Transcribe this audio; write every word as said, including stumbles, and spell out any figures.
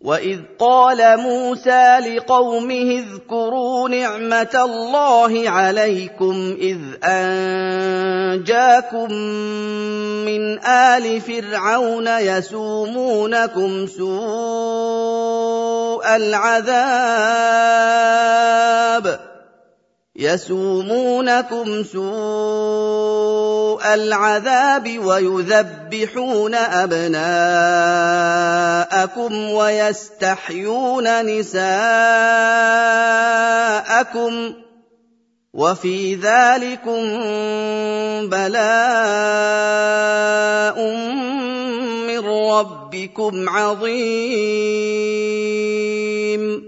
وَإِذْ قَالَ مُوسَىٰ لِقَوْمِهِ اذْكُرُوا نِعْمَةَ اللَّهِ عَلَيْكُمْ إِذْ أَنجَاكُم مِّنْ آلِ فِرْعَوْنَ يَسُومُونَكُمْ سُوءَ الْعَذَابِ يَسُومُونَكُمْ سُوءَ الْعَذَابِ وَيُذَبِّحُونَ أَبْنَاءَكُمْ وَيَسْتَحْيُونَ نِسَاءَكُمْ ۚ وَفِي ذَٰلِكُم بَلَاءٌ مِّن رَّبِّكُمْ عَظِيمٌ